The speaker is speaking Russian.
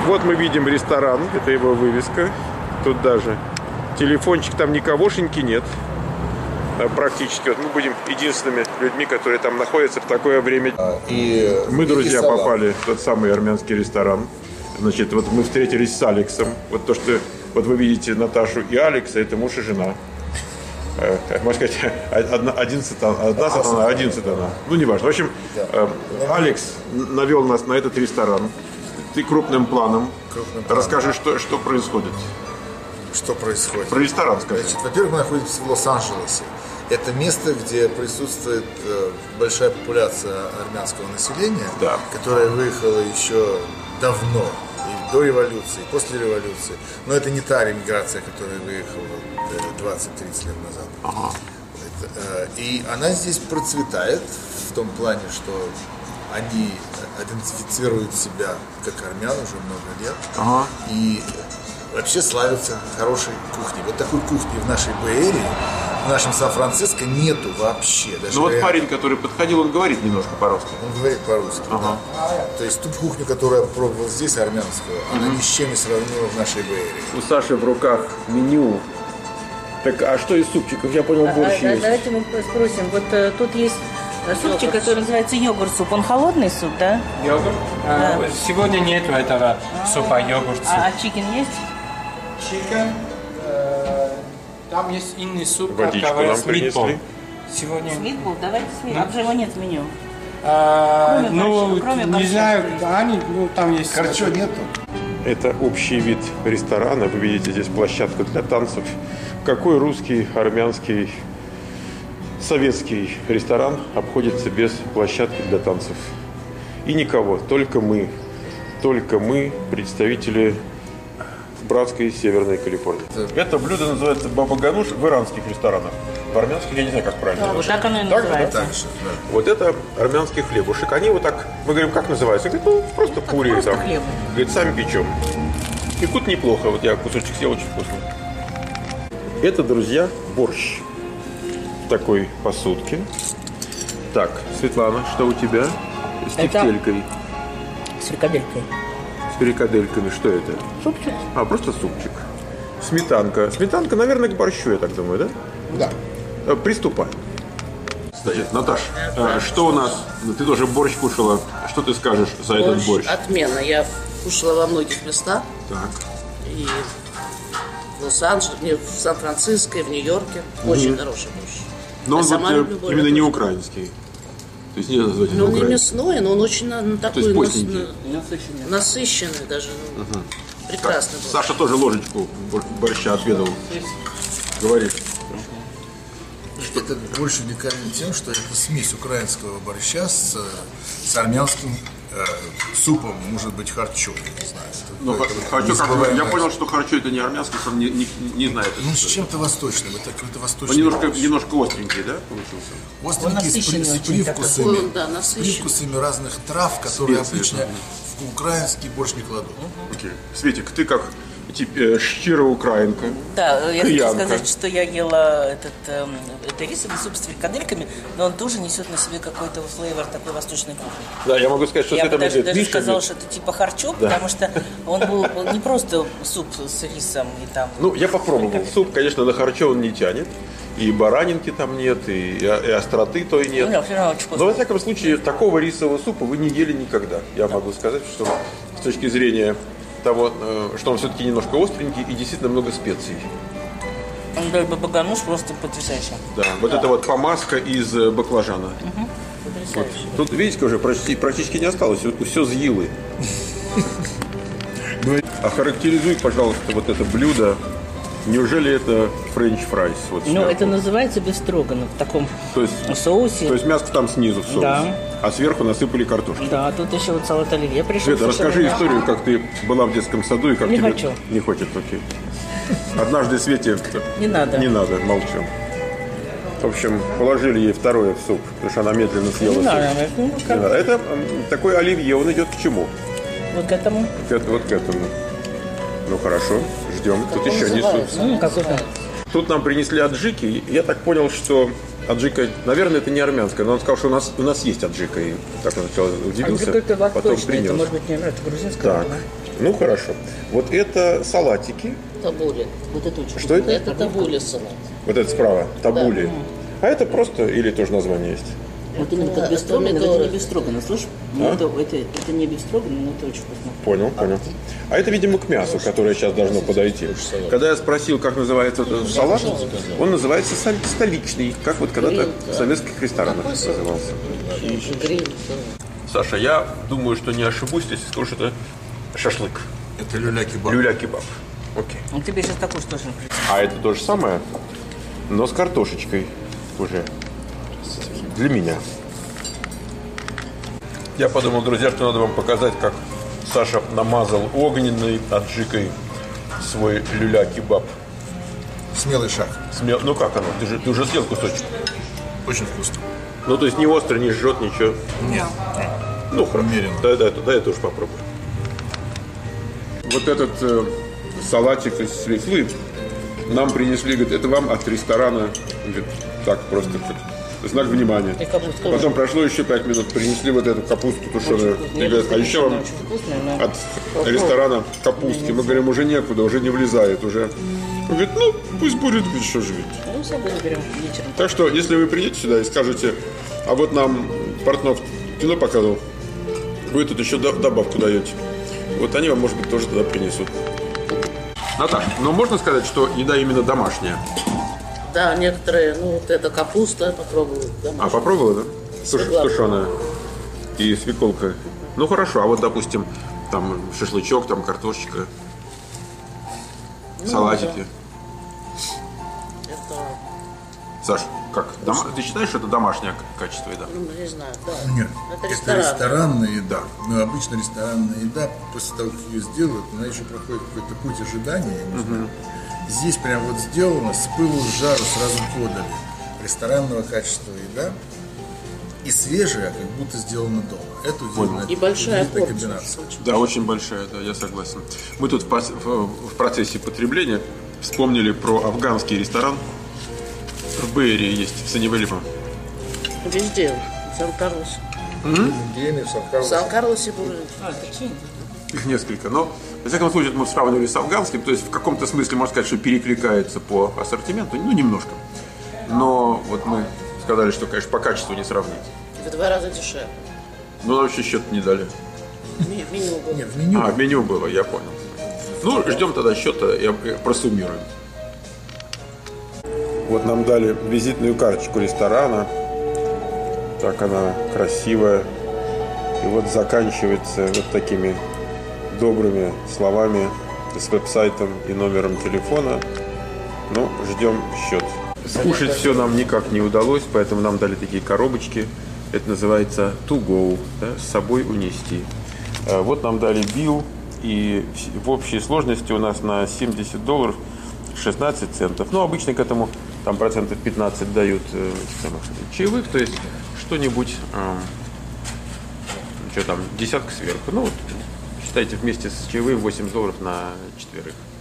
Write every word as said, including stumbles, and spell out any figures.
Вот мы видим ресторан, это его вывеска. Тут даже телефончик, там никогошеньки нет. Практически. Вот мы будем единственными людьми, которые там находятся в такое время. И мы, друзья, попали в тот самый армянский ресторан. Значит, вот мы встретились с Алексом. Вот то, что вот вы видите Наташу и Алекса, это муж и жена. Можно сказать, одна, одна сатана, один сатана. Ну, не важно. В общем, Алекс навел нас на этот ресторан. Ты крупным планом. Крупным планом. Расскажи, что, что происходит. Что происходит? Про ресторан скажи. Значит, во-первых, мы находимся в Лос-Анджелесе. Это место, где присутствует большая популяция армянского населения, да, которая выехала еще давно, и до революции, и после революции. Но это не та иммиграция, которая выехала двадцать-тридцать лет назад. Ага. Это, и она здесь процветает в том плане, что они идентифицируют себя как армян уже много лет. Ага. И вообще славятся хорошей кухней. Вот такой кухни в нашей Бэй-Эрии, в нашем Сан-Франциско нету вообще. Даже ну вот реально. Парень, который подходил, он говорит немножко по-русски. Он говорит по-русски, ага. Да. То есть ту кухню, которую я пробовал здесь, армянскую, mm-hmm. она ни с чем не сравнима в нашей Бэй-Эрии. У Саши в руках меню. Так, а что из супчиков? Я понял, борщ а, есть. Давайте мы спросим. Вот а, тут есть супчик, йогурт, который называется йогурт-суп. Он холодный суп, да? Йогурт? Да. А, сегодня нету этого а, супа йогурт-суп. А, а чикен есть? Чикен, э, там есть иный суп, водичку который нам с митбол. Сегодня... С митбол? Давайте с митбол. А уже его нет в меню. А, кроме ну, борща, кроме не борща, знаю, они, ну, там есть... Харчо нету? Это общий вид ресторана. Вы видите здесь площадку для танцев. Какой русский, армянский, советский ресторан обходится без площадки для танцев? И никого, только мы. Только мы, представители братской Северной Калифорнии. Это блюдо называется баба-гануш в иранских ресторанах. В армянских я не знаю, как правильно. Да, вот так оно и так, называется. Так же, да. Вот это армянский хлебушек. Они вот так, мы говорим, как называется? Говорит, ну, просто ну, пури. Просто там. хлеб. Говорит, сами печем. Пекут неплохо. Вот я кусочек съел, очень вкусно. Это, друзья, борщ. В такой посудке. Так, Светлана, что у тебя? С тефтелькой. С фрикаделькой. С фрикадельками. Что это? Супчик. А, просто супчик. Сметанка. Сметанка, наверное, к борщу, я так думаю, да? Да. Приступай. Значит, Наташ, а, что у нас? Ты тоже борщ кушала. Что ты скажешь за борщ этот борщ? Отменно. Я кушала во многих местах. Так. И в Лос-Анджелесе, в Сан-Франциско, и в Нью-Йорке. Очень угу. хороший борщ. Но я он вот именно борщ. Не украинский. То есть не назвать ну, он не мясной, но он очень на, такой нас, насыщенный. насыщенный даже. Ну, угу. Прекрасный борщ. Саша тоже ложечку борща отведал. Говоришь. Этот борщ уникален тем, что это смесь украинского борща с, с армянским э, супом, может быть, харчо, не знаю. Ну, харчо, как, я понял, что харчо это не армянский, он не, не, не знает. Ну, с чем-то восточным, это какой-то восточный. Он немножко, немножко остренький, да, получился? Остренький, с, при, с привкусами, такой, да, с привкусами разных трав, которые специи, обычно да. в украинский борщ не кладут. Окей. Светик, ты как типа щира украинка. Да, я хочу Киянка. сказать, что я ела этот э, это рисовый суп с фрикадельками, но он тоже несет на себе какой-то флейвор такой восточной кухни. Да, я могу сказать, что я с этим даже, даже Миша сказала, говорит. что это типа харчо, да. Потому что он был он не просто суп с рисом и там. Ну, я попробовал. Суп, конечно, на харчо он не тянет. И баранинки там нет, и, и остроты той нет. Ну, да, очень но, во всяком случае, такого рисового супа вы не ели никогда. Я да. могу сказать, что с точки зрения того, что он все-таки немножко остренький и действительно много специй. Да, баба-гануш просто потрясающий. Да, вот да. это вот помазка из баклажана. Угу. Вот. Тут, видите, уже практически, практически не осталось, все съелы. Охарактеризуй, пожалуйста, вот это блюдо. Неужели это френч фрайс? Вот ну, это называется бефстроганов в таком то есть, соусе. То есть мяско там снизу в соусе, да. а сверху насыпали картошку. Да, тут еще вот салат оливье пришел. Света, расскажи мясо. историю, как ты была в детском саду и как не тебе... хочу. Не хочет, окей. Однажды Свете... Не надо. Не надо, молчу. В общем, положили ей второе в суп, потому что она медленно съела не суп. Надо, ну, не надо. Это такой оливье, он идет к чему? Вот к этому. К, вот к этому. Ну хорошо, ждем. Как Тут еще несут. Ну, как Тут нам принесли аджики. Я так понял, что аджика, наверное, это не армянская, но он сказал, что у нас, у нас есть аджика. И так он сначала удивился, аджика это потом восточная, принес. это может быть не это грузинская. Так. Да? Ну, хорошо. Вот это салатики. Табули. Вот это очень Что это? Это табули салат. Вот это справа, табули. А это просто, или тоже название есть? Вот именно как бефстроганов, это не бефстроганов, слышишь? Ну, А? это, это, это не бефстроганов, но это очень вкусно. Понял, понял. А это, видимо, к мясу, которое сейчас должно подойти. Когда я спросил, как называется этот салат, он называется сам- столичный, как вот когда-то в советских ресторанах назывался. Гриль. Саша, я думаю, что не ошибусь, если скажу, что это шашлык. Это люля-кебаб. Люля-кебаб. Окей. Ну, тебе сейчас такой что же. А это то же самое, но с картошечкой уже. Для меня. Я подумал, друзья, что надо вам показать, как Саша намазал огненной аджикой свой люля-кебаб. Смелый шаг. Смел... Ну как оно? Ты же, ты уже съел кусочек. Очень вкусно. Ну, то есть не остро, не жжет, ничего. Нет. Ну, хорошо. Умеренно. Да, да, да, я тоже попробую. Вот этот э, салатик из свеклы нам принесли, говорит, это вам от ресторана. Говорит, так просто, как знак внимания. И капуста тоже. Потом прошло еще пять минут, принесли вот эту капусту тушеную. И Нет, говорят, а еще вам очень вкусная, но... от ресторана капустки. Мы говорим, уже некуда, уже не влезает, уже. Он говорит, ну, пусть будет, ведь что же ведь. Ну, с собой берем вечером. Так что, если вы придете сюда и скажете, а вот нам Портнов кино показывал, вы тут еще до- добавку даете. Вот они вам, может быть, тоже туда принесут. Наташа, ну можно сказать, что еда именно домашняя? Да, некоторые, ну, вот это капуста, попробую. А, попробовала, да? Туш- Согласна. Тушеная. И свеколка. Ну хорошо, а вот, допустим, там шашлычок, там картошечка, Ну, салатики. Это, Саш, как? Дома- Ты считаешь, что это домашнее к- качество еды? ну, не знаю, да. Нет, Это это, ресторан. ресторанная еда. Но обычно ресторанная еда, после того, как ее сделают, она еще проходит какой-то путь ожидания, я не знаю. Здесь прям вот сделано, с пылу с жару сразу подали. Ресторанного качества еда и свежая, как будто сделана дома. Это удивительно. И большая удивительная порция. комбинация. Да, очень большая, да, я согласен. Мы тут в, прос- в- в процессе потребления вспомнили про афганский ресторан. В Бэйре есть, в Саннивелле, по-моему. Везде. В Сан-Карлосе. Индейный, в В Сан-Карлосе. Сан-Карлосе были. А, это чей? Их несколько, но, во всяком случае, мы сравнивали с афганским, то есть в каком-то смысле, можно сказать, что перекликается по ассортименту, ну, немножко. Но вот мы сказали, что, конечно, по качеству не сравнить. В два раза дешевле. Но нам вообще счет не дали. Ми- Меню было. Нет, в меню. А, в меню было, я понял. Ну, ждем тогда счета и об- просуммируем. Вот нам дали визитную карточку ресторана. Так она красивая. И вот заканчивается вот такими добрыми словами с веб-сайтом и номером телефона. Ну, ждем счет. Скушать все нам никак не удалось, поэтому нам дали такие коробочки. Это называется to go, да, с собой унести. А вот нам дали билл, и в- в общей сложности у нас на семьдесят долларов шестнадцать центов. Ну, обычно к этому там процентов пятнадцать дают э, этих самых чаевых, то есть что-нибудь, э, что там, десятка сверху. Ну, вот, считайте, вместе с чаевым восемь долларов на четверых.